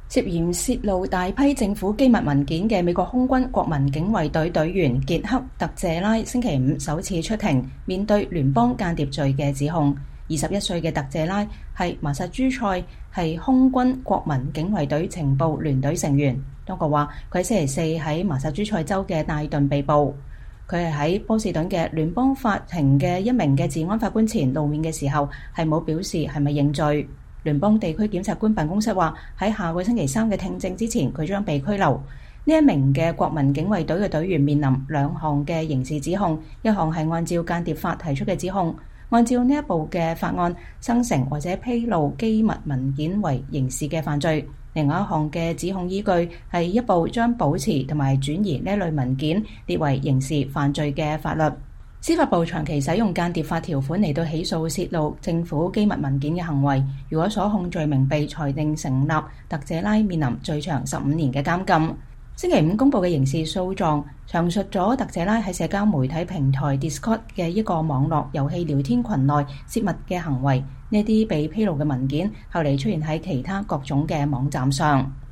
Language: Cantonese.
涉嫌洩露大批政府機密文件嘅美國空軍國民警衛隊隊員傑克·特謝拉星期五首次出庭，面對聯邦間諜罪嘅指控。21歲嘅特謝拉係麻薩諸塞係空軍國民警衛隊情報聯隊成員。當局話佢喺星期四喺麻薩諸塞州嘅戴頓被捕。佢係喺波士頓嘅聯邦法庭嘅一名嘅治安法官前露面嘅時候，係冇表示係咪認罪。聯邦地區檢察官辦公室話喺下個星期三嘅聽證之前，佢將被拘留。呢一名嘅國民警衛隊嘅隊員面臨兩項嘅刑事指控，一項係按照間諜法提出嘅指控，按照呢一部嘅法案，生成或者披露機密文件為刑事嘅犯罪。另外一項嘅指控依據係一部將保持同埋轉移呢類文件列為刑事犯罪嘅法律。司法部長期使用間諜法條款嚟到起訴洩露政府機密文件嘅行為。如果所控罪名被裁定成立，特謝拉面臨最長15年嘅監禁。星期五公佈嘅刑事訴狀詳述咗特謝拉喺社交媒體平台 Discord 嘅一個網絡遊戲聊天群內泄密嘅行為。呢啲被披露嘅文件後嚟出現喺其他各種嘅網站上。